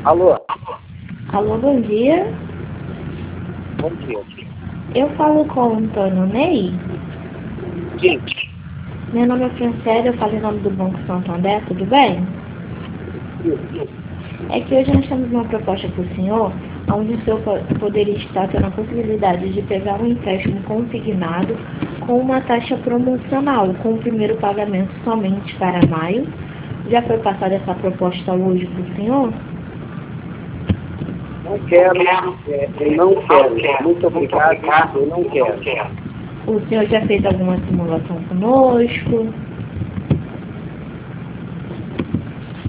Alô? Alô, bom dia. Bom dia. Eu falo com o Antônio Ney. Sim. Meu nome é Francélia, eu falo em nome do Banco Santander, tudo bem? É que hoje nós temos uma proposta para o senhor, onde o senhor poderia estar tendo a possibilidade de pegar um empréstimo consignado com uma taxa promocional, com o primeiro pagamento somente para maio. Já foi passada essa proposta hoje para o senhor? Não quero, eu não quero. Muito obrigado, eu não quero. O senhor já fez alguma simulação conosco?